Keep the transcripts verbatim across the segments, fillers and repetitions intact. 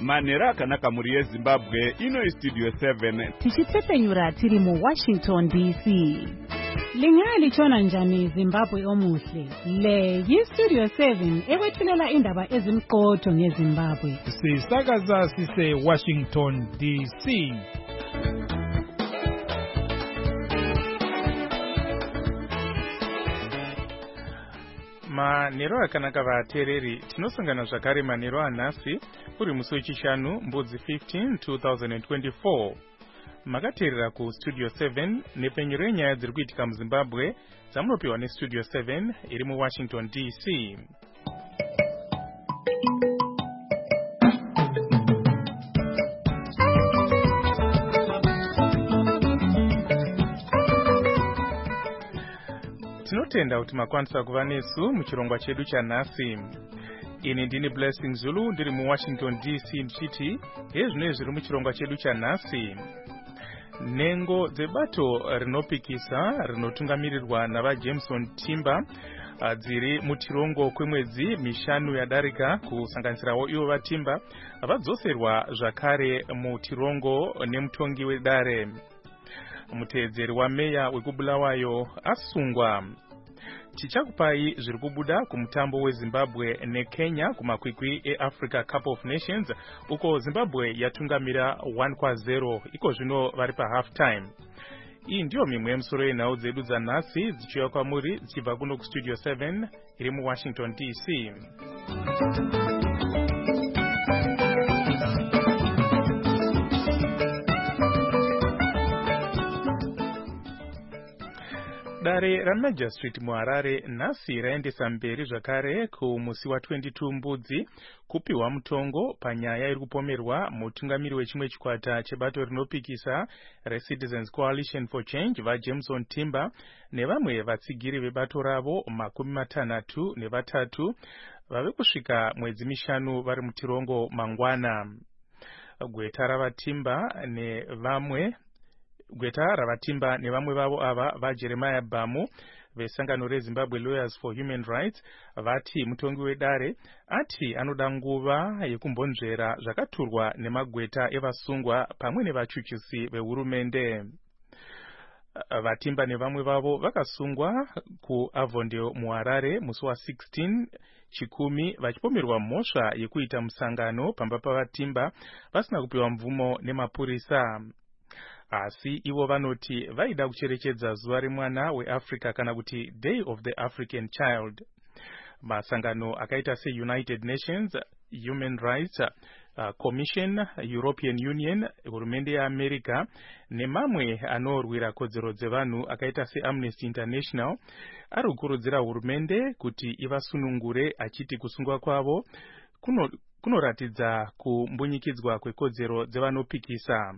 manhero akanaka muri yezimbabwe. Ino istudio seven tichitsepenyura tiri mu Washington D C. Lingalitshona njani Zimbabwe omuhle? Le yistudio seven ekwethulela indaba ezimqotho ngeZimbabwe. Sisakaza sise Washington D C. Manhero akanaka vatereri, tinosangana zvakare manhero anhasi uri musi wechishanu mbudzi fifteen two thousand twenty-four. Makateerera ku Studio seven nepenyero yenyaya dziri kuitika muZimbabwe dzamunopiwa neStudio seven iri mu Washington D C. Tinotenda kuti makwanisa kuva nesu muchirongwa chedu chanhasi. Ini ndini Blessing Zulu ndiri mu Washington D C ndichiti hezvino zviri muchirongwa chedu chanhasi. Nengo dzebato rinopikisa rinotungamirirwa nava Jameson Timber dziri mutirongo kwemwedzi mishanu yadarika kusanganisirawo ivo vaTimber vadzoserwa zvakare mutirongo nemutongi wedare. Muteedzeri wameya wekubulawayo asungwa. Tichakupai zviri kubuda kumutambo weZimbabwe neKenya kumakwikwi eAfrica Cup of Nations uko Zimbabwe yatungamira one kwa zero iko zvino vari pa half time. Iyi ndiyo mimwe yemusoro yenhau dzedu dzanhasi dzichiuya kwamuri dzichibva kuno kuStudio seven iri mu Washington D C. Dare raMajistrate muHarare nhasi raendesa mberi zvakare kumusi wa twenty-two mbudzi kupiwa mutongo panyaya iri kupomerwa mutungamiri wechimwe chikwata chebato rinopikisa reCitizens Coalition for Change vaJameson Timber nevamwe vatsigiri vebato ravo makumi matanhatu nevatatu vave kusvika mwedzi mishanu vari mutirongo mangwana. Gweta ravaTimber nevamwe Gweta ravaTimber nevamwe vavo ava vaJeremiah Bamu vesangano reZimbabwe Lawyers for Human Rights vati mutongi wedare ati anoda nguva yekumbonzvera zvakaturwa nemagweta evasungwa pamwe nevachuchisi vehurumende. VaTimber nevamwe vavo vakasungwa kuAvondale muHarare musi wa sixteen chikumi vachipomerwa mhosva yekuita musangano pamba pavaTimber vasina kupiwa mvumo nemapurisa. Asi ivo vanoti vaida kucherechedza zuva remwana weAfrica kana kuti Day of the African Child. Masangano akaita se United Nations Human Rights uh, Commission, European Union, hurumende yeAmerica nemamwe anorwira kodzero dzevanhu akaita se Amnesty International ari kukurudzira hurumende kuti ivasunungure achiti kusungwa kwavo kuno, kunoratidza kumbunyikidzwa kwekodzero dzevanopikisa.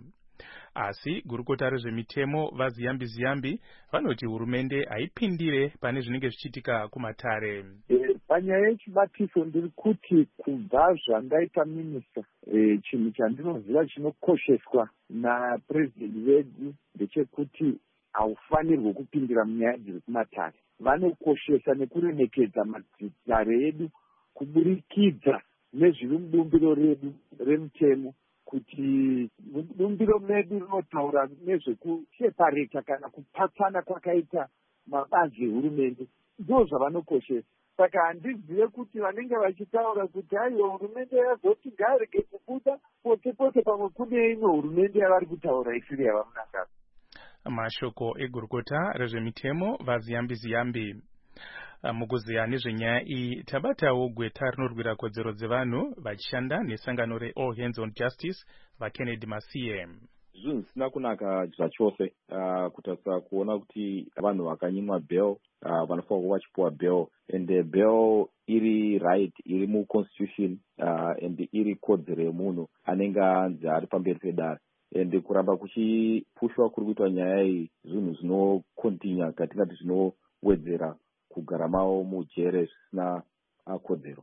Asi gurukota rezvemitemo vaZiyambi Ziyambi vanoti hurumende haipindire pane zvinenge zvichiitika kumatare. E, panyaya yechibatiso ndiri kuti kubva zvandaita minista e, chinhu chandinoziva chinokosheswa napurezidendi vedu ndechekuti haufanirwi kupindira munyaya dziri kumatare. Vanokoshesa nekuremekedza matare edu kuburikidza nezviri mubumbiro redu remutemo kuti bumbiro medu rinotaura nezvekusepareta kana kupatsana kwakaita mabazi ehurumende ndo zvavanokoshesa. Saka handizive kuti vanenge vachitaura kuti aiwa hurumende yazoti ngarege kubuda pote pote pamwe kune imwe hurumende yavari kutaura isiri yavamunangana. Mashoko egurukota rezvemitemo vaZiyambi Ziyambi. Mukuziya nezvenyaya iyi tabatawo gweta rinorwira kodzero dzevanhu vachishanda nesangano reAll Hands on Justice vaKennedy Masiye. Zvinhu zvisina kunaka zvachose uh, kutarisa kuona kuti vanhu vakanyimwa bail uh, vanofanira kuva vachipiwa bail and the bail iri right iri muconstitution uh, and iri kodzero yemunhu anenge anzi ari pamberi pedare and kuramba kuchipushwa kuri kuitwa nyaya iyi zvinhu zvinokontinya katingati zvinowedzera kugara mavo mujere zvisina kodzero.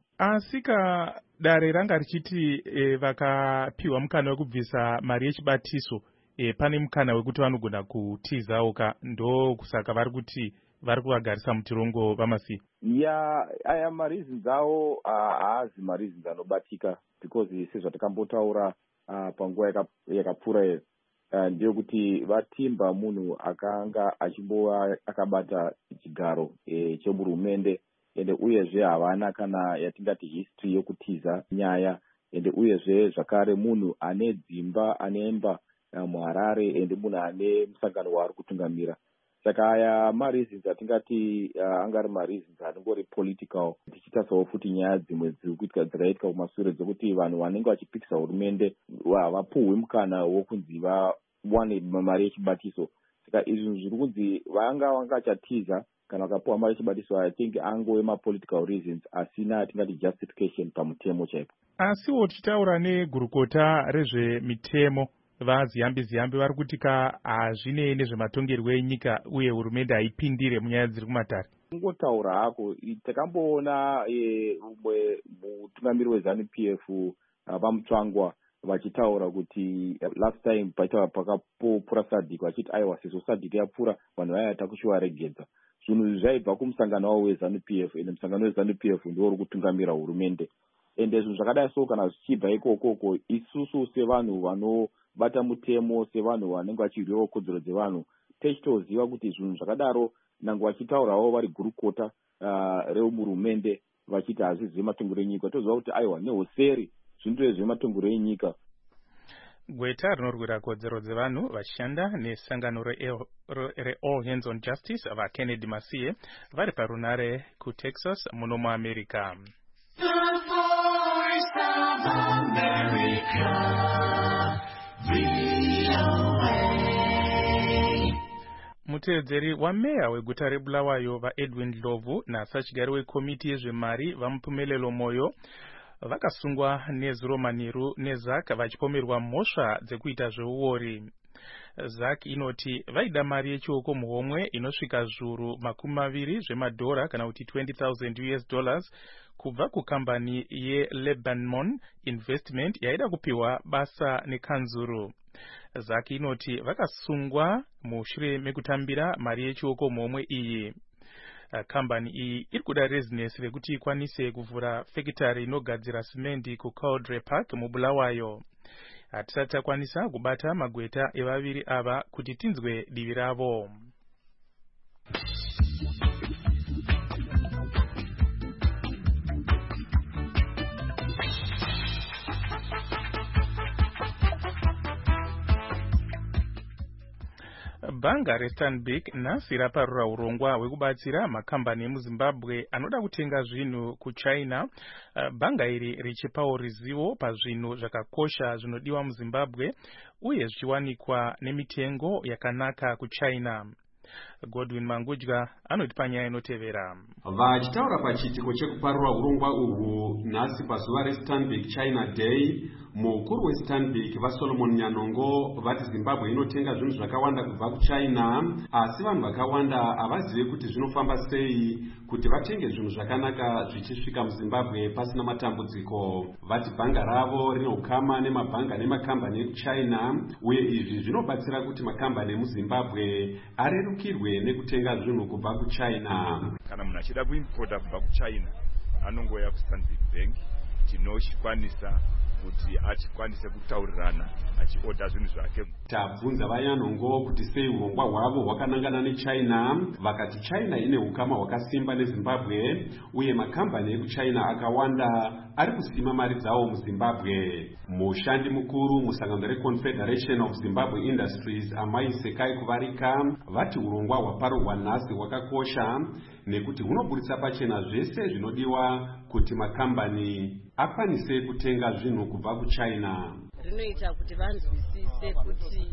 Asika dare ranga richiti e, vakapiwa mukana wekubvisa mari yechibatiso e, pane mukana wekuti vanogona kutizawo ka ndo kusaka vari kuti vari kuvagarisa mutirongo vamasi? ya aya mareasons awo haazi mareasons anobatika, because sezvatakambotaura uh, panguva yakapfuura iyo uh, ndeyekuti vatimba munhu akanga achimbova akabata chigaro e, chehurumende, ende uyezve havana kana yatingati history yokutiza nyaya, ende uyezve zvakare munhu ane dzimba aneimba uh, muHarare, ende munhu ane musangano waari kutungamira. Saka aya mareasons atingati uh, angari mareasons anongori political, tichitasawo futi nyaya dzimwe dzirikuitika dziraitika kumashure dzokuti vanhu vanenge vachipikisa hurumende havapuhwi mukana wokunzi vawane mari yechibatiso. Saka izvi zviri kunzi vanga vangachatiza kana vakapuhwa mari yechibatiso, I think angove mapolitical reasons asina atingati justification pamutemo chaipo. Asiwo tichitaura negurukota rezvemitemo vaziyambi ziyambi vari kutika hazvinei nezvematongerwo enyika uye hurumende haipindire munyaya dziri kumatare. Kungotaura hako, takamboona umwe mutungamiri weZanu P F vamutsvangwa vachitaura kuti last time paita pakapopura Sadc vachiti aiwa sezvo Sadc yapfura vanhu vaya takushiwaregedza. Zvinhu zvaibva kumusangano wavo weZanu P F, ende musangano weZanu P F ndiwo uri kutungamira hurumende. Ende zvinhu zvakadai so kana zvichibva ikokoko, isusu sevanhu vano bata mutemo, sevanhu vanenge vachirwira kodzero dzevanhu, tichitoziva kuti zvinhu zvakadaro nange vachitaurawo vari gurukota uh, rehurumende vachiti hazvizi matongero enyika, toziva kuti aiwa nehoseri zvinotoizve zvematongero enyika. Gweta rinorwira kodzero dzevanhu vachishanda nesangano reAll Hands on Justice vaKennedy Masiye vari parunare kuTexas muno muAmerica. Muteedzeri wameya weguta reBulawayo vaEdwin Ndlovu nasachigari wekomiti yezvemari vaMupumelelo Moyo vakasungwa nezuro manheru neZAC vachipomerwa mhosva dzekuita zveuori. ZAC inoti vaida mari yechioko muhomwe inosvika zviuru makumi maviri zvemadhora kana kuti twenty thousand U S dollars kubva kukambani yeLebanon Investment yaida kupiwa basa nekanzuru. ZAC inoti vakasungwa mushure mekutambira mari yechioko muhomwe iyi. Kambani iyi iri kuda rezinesi rekuti ikwanise kuvhura fekitari inogadzira simendi kuCauldre Park muBulawayo. Hatisati takwanisa kubata magweta evaviri ava kuti tinzwe divi ravo. Bhanga reStanbic nhasi raparura urongwa hwekubatsira makambani emuZimbabwe anoda kutenga zvinhu kuChina. Bhanga iri richipawo ruzivo pazvinhu zvakakosha zvinodiwa muZimbabwe uye zvichiwanikwa nemitengo yakanaka kuChina. Godwin Mangudya anoti panyaya inotevera. Vachitaura pachiitiko chekuparura urongwa urwu nhasi pazuva reStanbic China Day, mukuru weStanbic vaSolomon Nyanongo vati Zimbabwe inotenga zvinhu zvakawanda kubva kuChina, asi vanhu vakawanda havazive kuti zvinofamba sei kuti vatenge zvinhu zvakanaka zvichisvika muZimbabwe pasina matambudziko. Vati bhanga ravo rine ukama nemabhanga nemakambani ekuChina, uye izvi zvinobatsira kuti makambani emuZimbabwe arerukirwe nekutenga zvinhu kubva kuChina. Kana munhu achida kuimpota kubva kuChina anongoya kuStanbic Bank, tinochikwanisa kuti achikwanise kutaurirana achioda zvinhu zvake. Tabvunza vaNyanongo kuti sei urongwa hwavo hwakanangana neChina. Vakati China ine ukama hwakasimba neZimbabwe uye makambani ekuChina akawanda ari kusima mari dzawo muZimbabwe. Mushandi mukuru musangano reConfederation of Zimbabwe Industries Amai Sekai Kuvarika vati urongwa hwaparurwa nhasi hwakakosha nekuti hunoburitsa pachena zvese zvinodiwa kuti makambani akwanise kutenga zvinhu kubva kuChina. Rinoita kuti vanzwisise kuti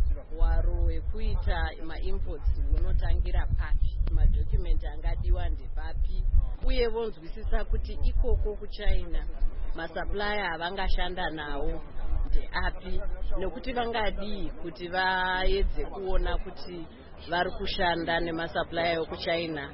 waro wekuita maimports unotangira papi, madocument angadiwa ndepapi, uye vonzwisisa kuti ikoko kuChina masupplier avangashanda nawo ndeapi, nekuti vangadii kuti vaedze kuona kuti vari kushanda nemasupplier ekuChina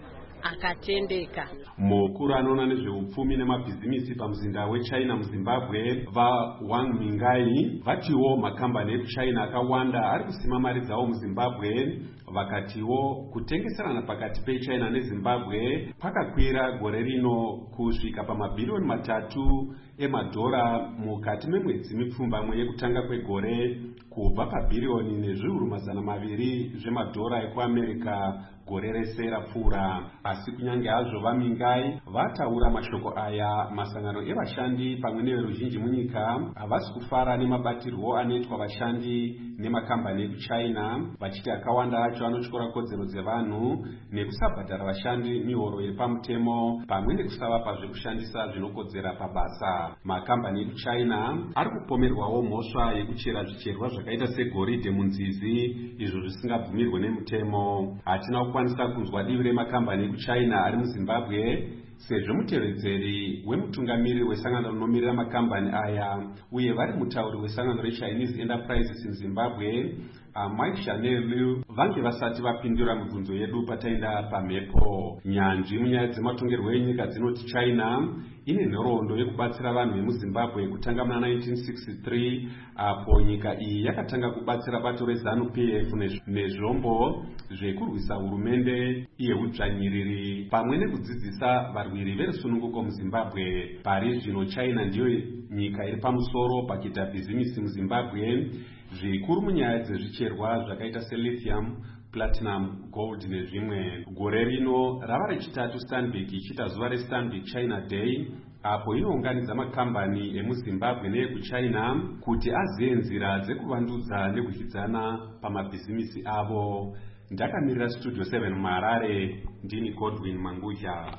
akatendeka. Mukuru anoona nezveupfumi nemabhizimisi pamuzinda weChina muZimbabwe vaWang Mingai vatiwo makambani ekuChina akawanda ari kusima mari dzawo muZimbabwe, vakatiwo kutengeserana pakati peChina neZimbabwe pakakwira gore rino kusvika pamabhirioni matatu emadhora mukati memwedzi mipfumbamwe yekutanga kwegore, kubva pabhirioni nezviuru mazana maviri zvemadhora ekuAmerica gore rese rapfuura. Asi kunyange hazvo vaMingai vataura mashoko aya, masangano evashandi pamwe neveruzhinji munyika havasi kufara nemabatirwo anoitwa vashandi nemakambani ekuChina, vachiti akawanda acho anotyora kodzero dzevanhu nekusabhadhara vashandi mihoro iri pamutemo pamwe nekusavapa zvekushandisa zvinokodzera pabasa. Makambani ekuChina ari kupomerwawo mhosva yekuchera zvicherwa zvakaita segoridhe munzizi, izvo zvisingabvumirwe nemutemo. Hatina kukwanisa kunzwa divi remakambani ekuChina ari muZimbabwe sezvo mutevedzeri wemutungamiriri wesangano rinomirira makambani aya uye vari mutauri wesangano reChinese Enterprises in Zimbabwe Mike Chanelu vange vasati vapindura mibvunzo yedu pataenda pamhepo. Nyanzvi munyaya dzematongerwo enyika dzinoti China ine nhoroondo yekubatsira vanhu vemuZimbabwe kutanga muna nineteen sixty-three, apo nyika iyi yakatanga kubatsira bato reZANU-P F nezvombo zvekurwisa hurumende yeudzvanyiriri pamwe nekudzidzisa varwiri verusununguko muZimbabwe. Pari zvino China ndiyo nyika iri pamusoro pakuita bhizimisi muZimbabwe, zvikuru munyaya dzezvicherwa zvakaita selithium, platinum, gold nezvimwe. Gore rino rava rechitatu Stanbic ichiita zuva reStanbic China Day, apo inounganidza makambani emuZimbabwe neekuChina kuti aziye nzira dzekuvandudza nekudyidzana pamabhizimisi avo. Ndakamirira Studio seven muHarare, ndini Godwin Mangudya.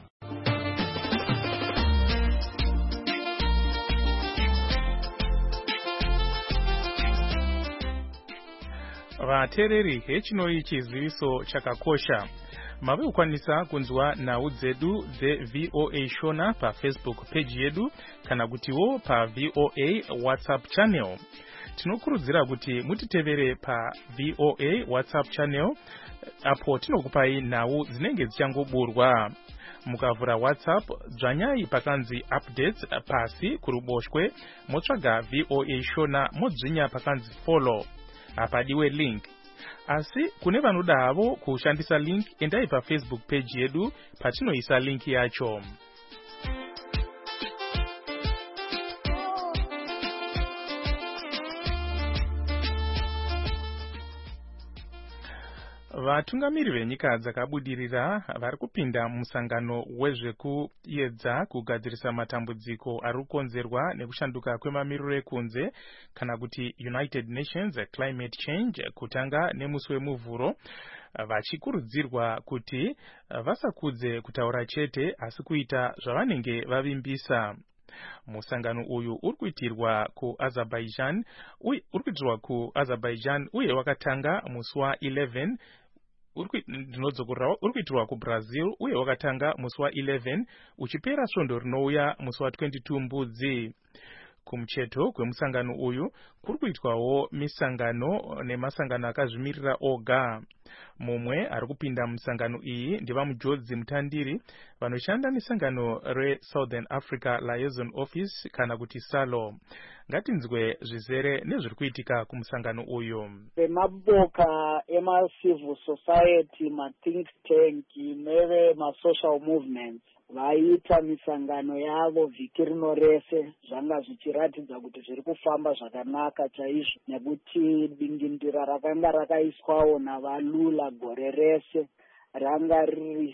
Vateereri, hechinoi chiziviso chakakosha. Mave kukwanisa kunzwa nhau dzedu dzeV O A Shona paFacebook page yedu kana kutiwo paV O A WhatsApp channel. Tinokurudzira kuti mutitevere paV O A WhatsApp channel apo tinokupai nhau dzinenge dzichangoburwa. Mukavhura WhatsApp, dzvanyai pakanzi updates pasi kuruboshwe, motsvaga V O A Shona modzvinya pakanzi follow. Apadiwe link. Asi kune vanoda havo kushandisa link, endai paFacebook page yedu patinoisa link yacho. Vatungamiri venyika dzakabudirira vari kupinda musangano wezvekuedza kugadzirisa matambudziko ari kukonzerwa nekushanduka kwemamiriro ekunze kana kuti United Nations Climate Change kutanga nemusi wemuvhuro, vachikurudzirwa kuti vasakudze kutaura chete asi kuita zvavanenge vavimbisa. Musangano uyu uri kuitirwa kuAzerbaijan uye uri kuitirwa kuAzerbaijan uye wakatanga musi wa eleven ndinodzokera uri kuitirwa kuBrazil uye wakatanga musi wa eleven uchipera svondo rinouya musi wa twenty-two mbudzi. Kumucheto kwemusangano uyu kuri kuitwawo misangano nemasangano akazvimirira oga. Mumwe ari kupinda musangano iyi ndivaMujodzi Mutandiri vanoshanda nesangano reSouthern Africa Liaison Office kana kuti SALO. Ngatinzwe zvizere nezviri kuitika kumusangano uyu. Maboka ema-civil society, ma-think tank neve ma-social movements vaita misangano yavo vhiki rino rese, zvanga zvichiratidza kuti zviri kufamba zvakanaka chaizvo, nekuti dingindira rakanga rakaiswawo navalula gore rese ranga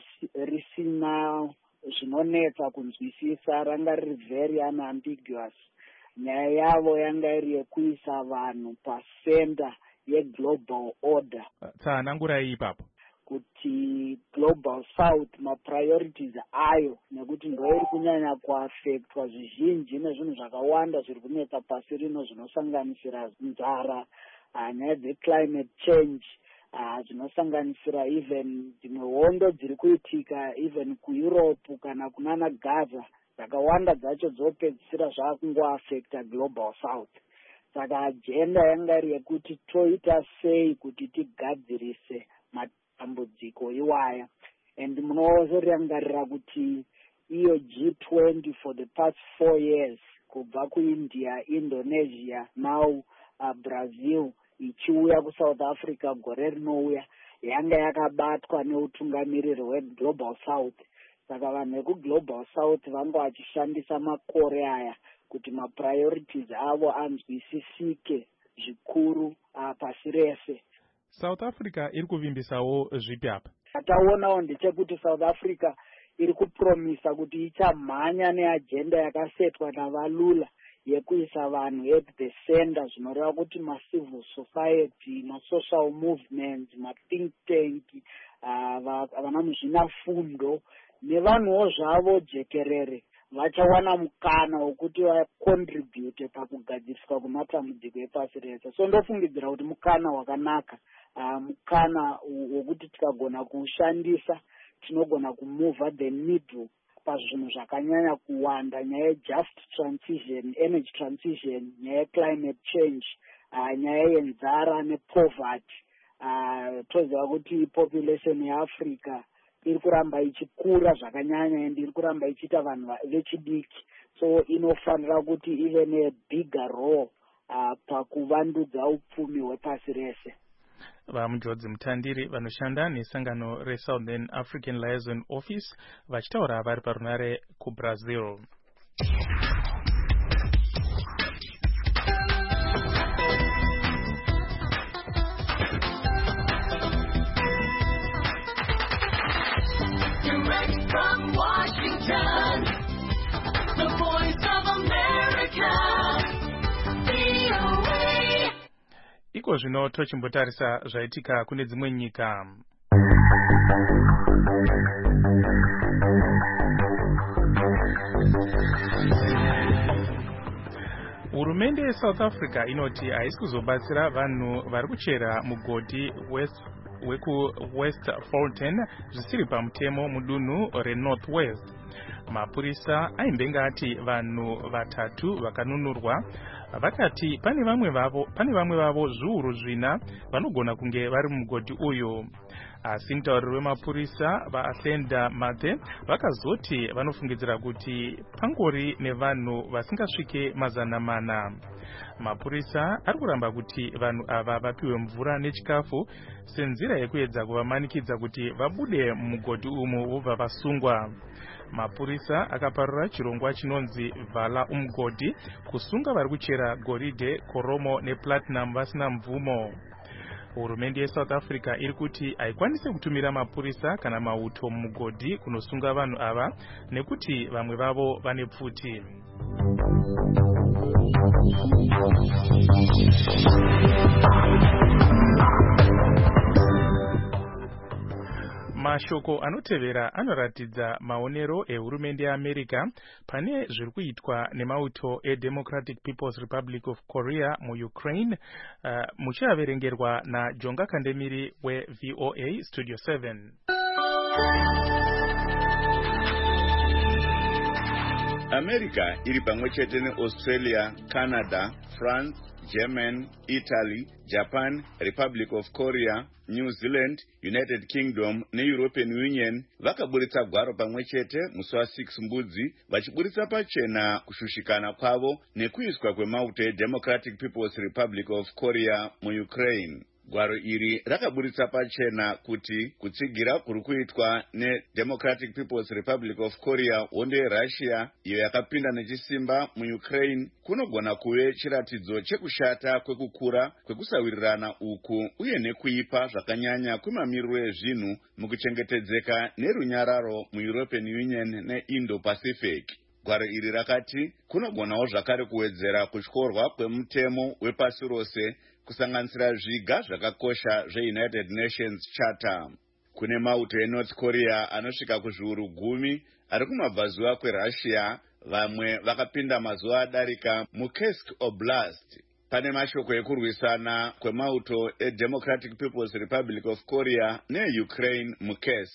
risina zvinonetsa kunzwisisa, ranga riri very unambiguous. Nyaya yavo yanga iri yekuisa vanhu pasenda yeglobal order. Tsanangurai ipapo kuti global south ma-priorities ayo, nekuti ndo iri kunyanya kuafektwa zvizhinji nezvinhu zvakawanda zviri kunetsa pasi rino zvinosanganisira nzara, nyaya dzeclimate change, zvinosanganisira even dzimwe hondo dziri kuitika even kuEurope kana kunana Gaza, dzakawanda dzacho dzopedzisira zvakungoafekta global south. Saka ajenda yanga iri yekuti toita sei kuti tigadzirise matambudziko iwaya. and munozorangarira kuti iyo G twenty for the past four years kubva kuIndia, Indonesia, now uh, Brazil ichiuya kuSouth Africa gore rinouya yanga yakabatwa neutungamiriri hweGlobal South. Saka vanhu vekuGlobal South vanga vachishandisa makore aya kuti mapriorities avo anzwisisike zvikuru uh, pasi rese. South Africa iri kuvimbisawo zvipi apa? Ataonawo ndechekuti South Africa iri kupromisa kuti ichamhanya neagenda yakasetwa navalula yekuisa vanhu at the center, zvinoreva kuti macivil society, masocial movements, mathink tank, uh, vana muzvinafundo nevanhuwo zvavo jekerere vachawana mukana wekuti vacontribute pakugadziriswa kwematambudziko epasi rese. So ndofungidzira kuti mukana wakanaka, uh, mukana wekuti tikagona kuushandisa tinogona kumova the needle pazvinhu zvakanyanya kuwanda, nyaya yejust transition, energy transition, nyaya yeclimate change, uh, nyaya yenzara nepoverty. Uh, toziva kuti population yeAfrica iri kuramba ichikura zvakanyanya and iri kuramba ichiita vanhu vechidiki, so inofanira kuti ive nebigger role uh, pakuvandudza upfumi hwepasi rese. Vamujodzi Mutandiri vanoshanda nesangano reSouthern African Liaison Office vachitaura vari parunare kuBrazil. Direct from Washington, the voice of America, V O A. Iko zvino tochimbotarisa zvaitika kune dzimwe nyika. Hurumende yeSouth Africa inoti haisi kuzobatsira vanhu vari kuchera mugodhi West weku West Fulton zvisiri pamutemo mudunhu reNorth West. Mapurisa aimbenga ati vanhu vatatu vakanunurwa vakati pane vamwe vavo pane vamwe vavo zviuru zvina vanogona kunge vari mugodhi uyu. Asi mutauriri wemapurisa vaAtlenda Mathe vakazoti vanofungidzira kuti pangori nevanhu vasingasvike mazana mana. Mapurisa ari kuramba kuti vanhu ava vapiwe mvura nechikafu senzira yekuedza kuvamanikidza kuti vabude mugodhi umu vobva vasungwa. Mapurisa akaparura chirongwa chinonzi Vala Umugodhi kusunga vari kuchera goridhe, koromo neplatinum vasina mvumo. Hurumende yeSouth Africa iri kuti haikwanise kutumira mapurisa kana mauto mumugodhi kunosunga vanhu ava nekuti vamwe vavo vane pfuti. Mashoko anotevera anoratidza maonero ehurumende yeAmerica pane zviri kuitwa nemauto eDemocratic People's Republic of Korea muUkraine, uh, muchiaverengerwa naJonga Kandemiri weV O A Studio seven. America iri pamwe chete neAustralia, Canada, France, Germany, Italy, Japan, Republic of Korea, New Zealand, United Kingdom neEuropean Union vakaburitsa gwaro pamwe chete musi wa6 mbudzi vachiburitsa pachena kushushikana kwavo nekuiswa kwemauto eDemocratic People's Republic of Korea muUkraine. Gwaro iri rakaburitsa pachena kuti kutsigira kuri kuitwa neDemocratic People's Republic of Korea hondo yeRussia iyo yakapinda nechisimba muUkraine kunogona kuve chiratidzo chekushata kwekukura kwekusawirirana uku uye nekuipa zvakanyanya kwemamiriro ezvinhu mukuchengetedzeka nerunyararo muEuropean Union neIndo-Pacific. Gwaro iri rakati kunogonawo zvakare kuwedzera kutyorwa kwemutemo wepasi rose kusanganisira zviga zvakakosha zveUnited Nations Charter. Kune mauto eNorth Korea anosvika kuzviuru gumi ari kumabvazuva kweRussia, vamwe vakapinda mazuva adarika muKursk Oblast. Pane mashoko ekurwisana kwemauto eDemocratic People's Republic of Korea neUkraine muKursk.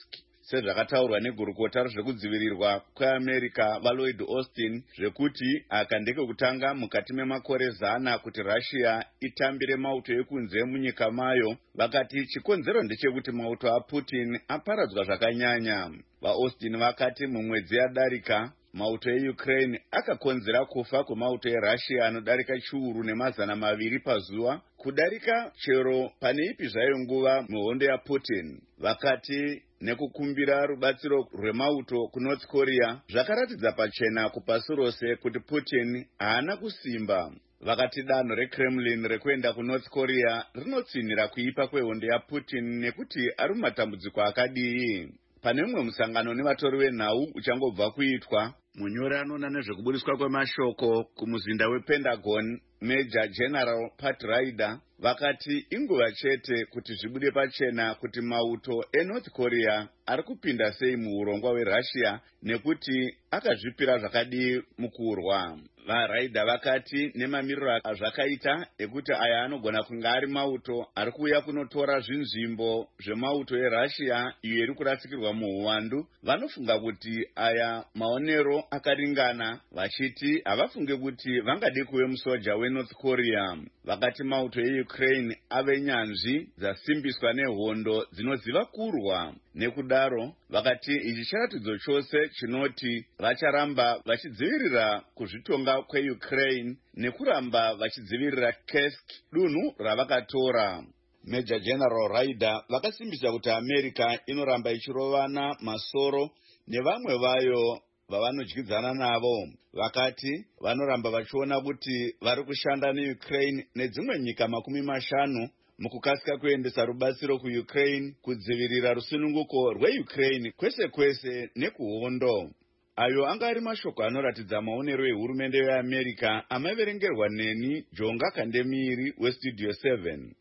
sezvakataurwa negurukota zvekudzivirirwa kweamerica vaLloyd Austin zvekuti aka ndekekutanga mukati memakore zana kuti Russia itambire mauto ekunze munyika mayo. Vakati chikonzero ndechekuti mauto aPutin aparadzwa zvakanyanya. VaAustin vakati mumwedzi yadarika mauto eUkraine akakonzera kufa kwemauto eRussia anodarika chiuru nemazana maviri pazuva, kudarika chero pane ipi zvayo nguva muhondo yaPutin. Vakati nekukumbira rubatsiro rwemauto kuNorth Korea zvakaratidza pachena kupasi rose kuti Putin haana kusimba. Vakati danho reKremlin rekuenda kuNorth Korea rinotsinhira kuipa kwehondo yaPutin nekuti ari mumatambudziko akadii. Pane mumwe musangano nevatori venhau uchangobva kuitwa, munyori anoona nezvekubudiswa kwemashoko kumuzinda wePentagon Major General Pat Ryder vakati inguva chete kuti zvibude pachena kuti mauto eNorth Korea ari kupinda sei muurongwa weRussia nekuti akazvipira zvakadii mukurwa. VaRyder vakati nemamiriro azvakaita ekuti aya anogona kunge ari mauto ari kuuya kunotora zvinzvimbo zvemauto eRussia iyo iri kurasikirwa muhuwandu, vanofunga kuti aya maonero akaringana, vachiti havafunge kuti vangade kuve musoja weNorth Korea. Vakati mauto eUkraine ave nyanzvi dzasimbiswa nehondo dzinoziva kurwa. Nekudaro vakati ichi chiratidzo chose chinoti vacharamba vachidzivirira kuzvitonga kweUkraine nekuramba vachidzivirira Kursk, dunhu ravakatora. Major General Ryder vakasimbisa kuti America inoramba ichirovana masoro nevamwe vayo vavanodyidzana navo. Vakati vanoramba vachiona kuti vari kushanda neUkraine nedzimwe nyika makumi mashanu mukukasika kuendesa rubatsiro kuUkraine kudzivirira rusununguko rweUkraine kwese kwese nekuhondo. Ayo anga ari mashoko anoratidza maonero ehurumende yeAmerica amaverengerwa neni Jonga Kandemiri weStudio seven.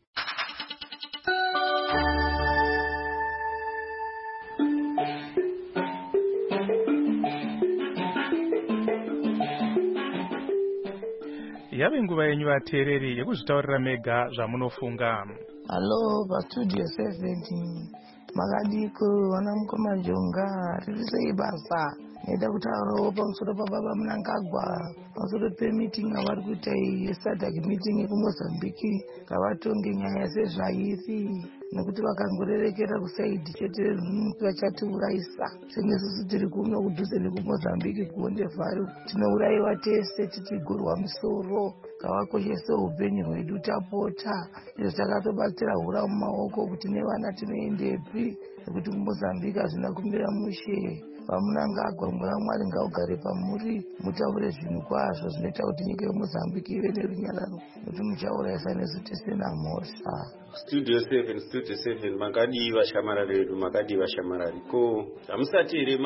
Yave nguva yenyu vateereri yekuzvitaurira mega zvamunofunga. Hello, paStudio seven. Makadiko vana mukoma Jonga riri sei basa? Neda kutaurawo pamusoro pababa Mnangagwa pamusoro pemeeting avari kuita yeSADC meeting yekuMozambique ngavatonge nyaya sezvairi nekuti vakangorerekera kusaidhi chete vachatiurayisa. Senesusu tiri kuno kudhuze nekuMozambique kuonde vhari tinourayiwa tese tichigurwa misoro. Ngavakoshese upenyu hwedu tapota. Izvo takatobatsira hura mumaoko kuti nevana tinoendepi nekuti kuMozambique hazvina kumira mushe. Vamunangagwa mweya Mwari ngaugare pamuri mutaure zvinhu kwazvo zvinoita kuti nyika yeMozambique ive nerunyararo kuti muchaurayisa nesu tisina mhosva. Studio seven, Studio seven, makadii vashamarari vedu, makadii vashamarari. Ko hamusati here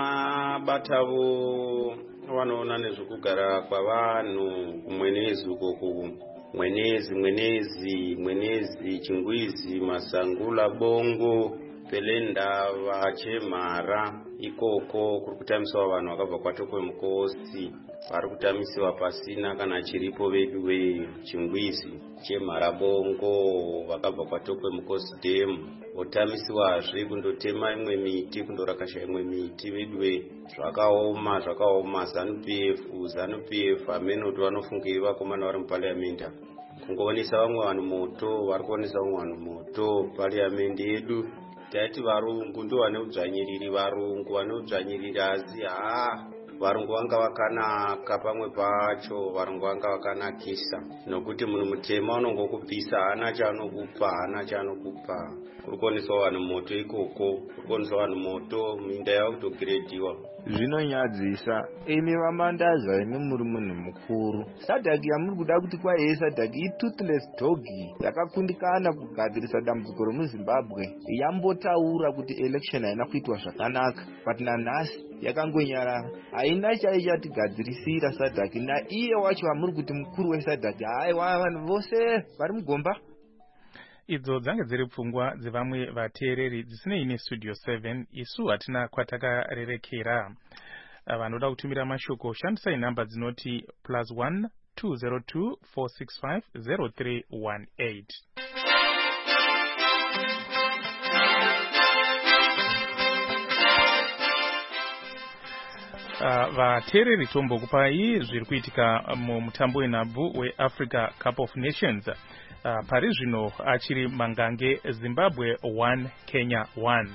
mabatavo vanoona nezvekugara kwavanhu kumwenezi ukoko, mwenezi mwenezi mwenezi chingwizi masangula bongo pelenda vachemhara ikoko kuri kutamiswa vanhu vakabva kwatokwe mukosi vari kutamisiwa pasina kana chiripo vedu vechingwizi chemhara bongo vakabva kwatokwe mukosi demu votamisiwazve kundotema imwe miti kundorakasha imwe miti vedu zvakaoma zvakaoma. ZANU P F ZANU P F amenoti vanofungiri vakomana vari mupariamenda kungoonesa vamwe vanhu moto, vari kuonesa vamwe vanhu moto pariamende yedu. Taiti varungu ndo vane udzvanyiriri, varungu vane udzvanyiriri, asi haa varungu vanga vakanaka pamwe pacho, varungu vanga vakanakisa nokuti munhu mutema unongokupisa hana chaanokupa, hana chaanokupa. Kuri kuoneswa vanhu moto ikoko, kuri kuoneswa vanhu moto, minda yavo kutogirediwa. Zvinonyadzisa. Imi vamandazva imi muri munhu mukuru. SADC yamuri kuda kuti kwaiye SADC i-toothless doggy yakakundikana kugadzirisa dambudziko remuZimbabwe yambotaura kuti election haina kuitwa zvakanaka, but nanhasi yakangonyarara. Haina chaichatigadzirisira SADC, naiye wacho vamuri kuti mukuru weSADC. Haiwa vanhu vose vari mugomba. Idzo dzange dziri pfungwa dzevamwe vateereri dzisinei neStudio seven. Isu hatina kwatakarerekera. Vanoda kutumira mashoko shandisai namba dzinoti plus one two zero two four six five zero three one eight. Uh, vateereri tombokupai zviri kuitika mumutambo wenhabvu weAfrica Cup of Nations. Uh, pari zvino achiri mangange Zimbabwe one Kenya one.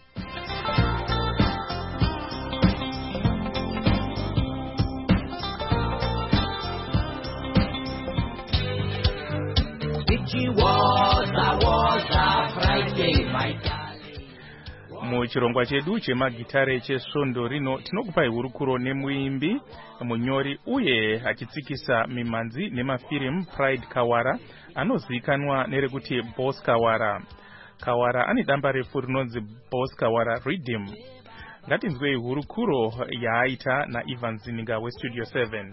Muchirongwa chedu chemagitare chesvondo rino tinokupai hurukuro nemuimbi, munyori uye achitsikisa mimanzi nemafirimu Pride Kawara anozivikanwa nerekuti Boss Kawara. Kawara ane damba refu rinonzi Boss Kawara Rhythm. Ngatinzwei hurukuro yaaita naIvan Zininga weStudio seven.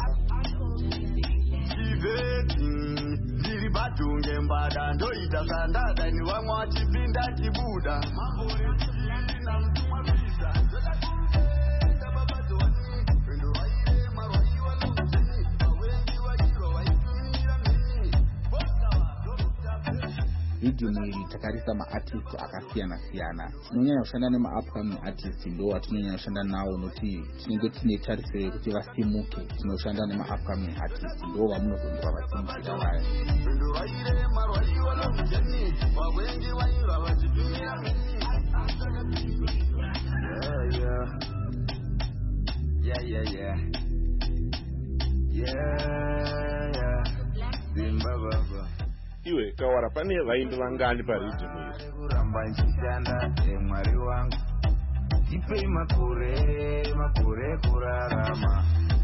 Batunge mbada ndoita sandada ni wamwa chipinda chibuda mambore chili na mtumwa visa Rhythm iri takarisa maartist akasiyana siyana. Tinonyanya kushanda nemaupcoming artist ndo atinonyanya kushanda nawo noti tinenge tine tarisiro kuti vasimuke. Tinoshanda nemaupcoming artist ndo vamunozonzwa vasimukira vaya. Yeah, yeah, yeah. Yeah, yeah. Zimbabwe. Iwe Kawara pane vaimbi vangani paRhythm iri? Kuramba nchishanda mwari wangu. Ipe makure makure kurarama.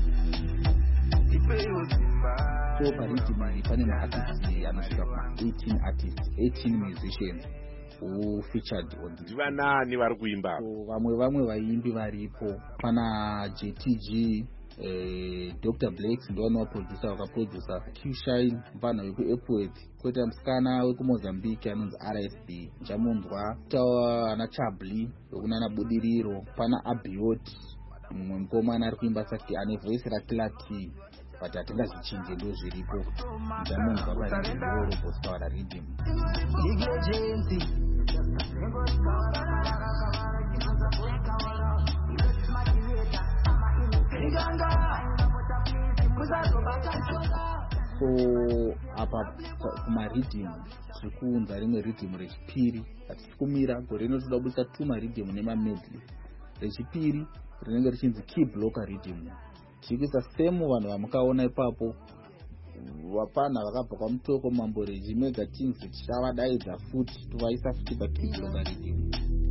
Ipe uzimba. So paRhythm iri pane maartists anosvika pa eighteen artists, eighteen musicians who featured on this. Ndivanani vari kuimba? So vamwe vamwe vaimbi varipo. Pana J T G, Eh, Doctor Blakes ndo anowa producer wakaproducer Q-Shine mfana wekuEpworth, koita musikana wekumozambique anonzi R S B chamunzwa, tawa ana Chabli wekunana Budiriro, pana Abiot mumwe mukomana ari kuimba sati ane voice ratilati but atingazvichinje ndo zviripo chamunzwa paRhythm Boss Kawara Rhythm. So apa kumaRhythm tiri kuunza rimwe rhythm rechipiri hatisi kumira gore rino toda kubudisa two maRhythm nemamedley. Rechipiri rinenge richinzi Key Blocker Rhythm. Tiri kuisa semu vanhu vamukaona ipapo vapana vakabva kwamutoko mambo Reji Mega Things tichavadaidza futi tovaisa futi paKey Blocker Rhythm.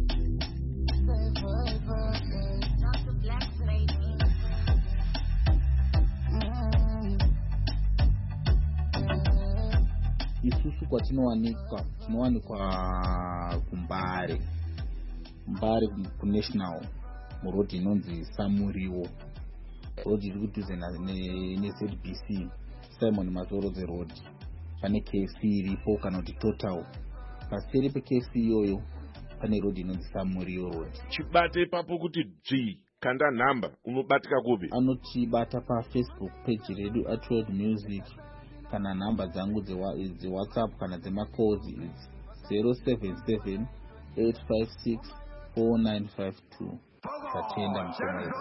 Isusu kwatinowanikwa tinowanikwa kuMbare Mbare kuNational murodhi inonzi Samuriwo, rodhi iri kudhuze neZ B C Simon Mazorodze Road. Pane K F C iripo kana kuti Total. Paseri peK F C iyoyo pane rodhi inonzi Samuriwo Road. Chibate ipapo kuti G kanda namba unobatika kupi? Anotibata pa Facebook page redu at World Music. Kana namba dzangu dze WhatsApp kana dzema calls is zero seven seven eight five six four nine five two. Tatenda msomero.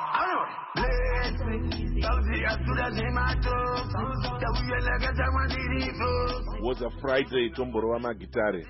Was a Friday tomboro wa magitare.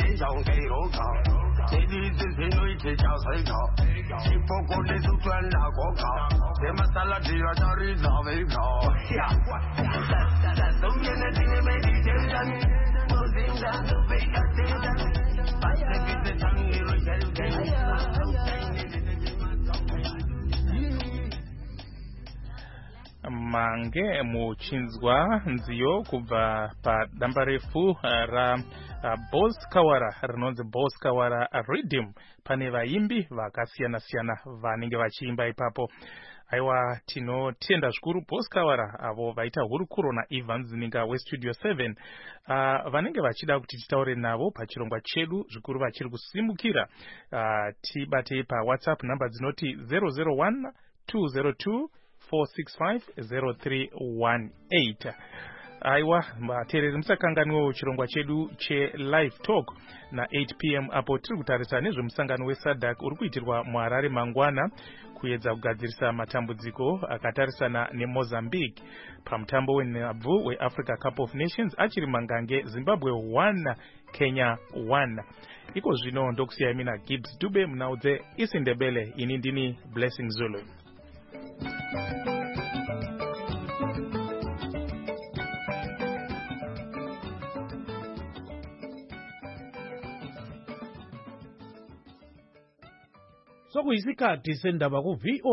Mange muchinzwa nziyo kubva padamba refu ra Boss Kawara rinonzi Boss Kawara Rhythm. Pane vaimbi vakasiyana siyana vanenge vachiimba ipapo. Aiwa tinotenda zvikuru Boss Kawara avo vaita hurukuro naIvan Zininga weStudio seven uh, vanenge vachida kuti titaure navo pachirongwa chedu zvikuru vachiri kusimukira. Uh, tibate pa WhatsApp namba dzinoti zero zero one two zero two four six five zero three one eight. Aiwa vateereri musakanganwewo chirongwa chedu che live talk na eight p m apo tiri kutarisa nezvemusangano weSADC uri kuitirwa muHarare mangwana kuedza kugadzirisa matambudziko akatarisana neMozambique pamutambo wenhabvu weAfrica Cup of Nations achiri mangange Zimbabwe one Kenya one. Iko zvino ndokusiyai mina Gibbs Dube munhau dzeIsiNdebele. Ini ndini Blessing Zulu. Sokuyisikhathi sendaba ku V O